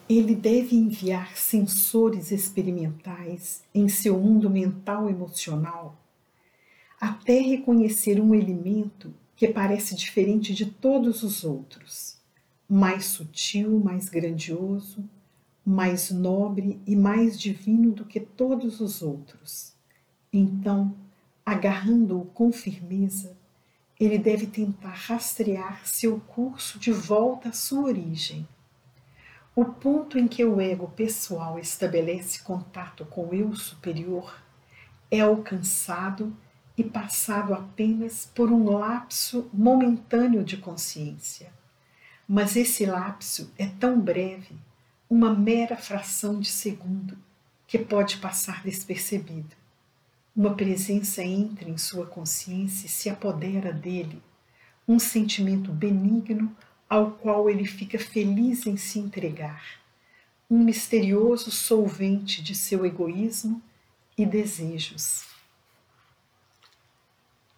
Ele deve enviar sensores experimentais em seu mundo mental emocional até reconhecer um elemento que parece diferente de todos os outros, mais sutil, mais grandioso, mais nobre e mais divino do que todos os outros. Então, agarrando-o com firmeza, ele deve tentar rastrear seu curso de volta à sua origem. O ponto em que o ego pessoal estabelece contato com o eu superior é alcançado e passado apenas por um lapso momentâneo de consciência. Mas esse lapso é tão breve, uma mera fração de segundo, que pode passar despercebido. Uma presença entra em sua consciência e se apodera dele, um sentimento benigno ao qual ele fica feliz em se entregar, um misterioso solvente de seu egoísmo e desejos.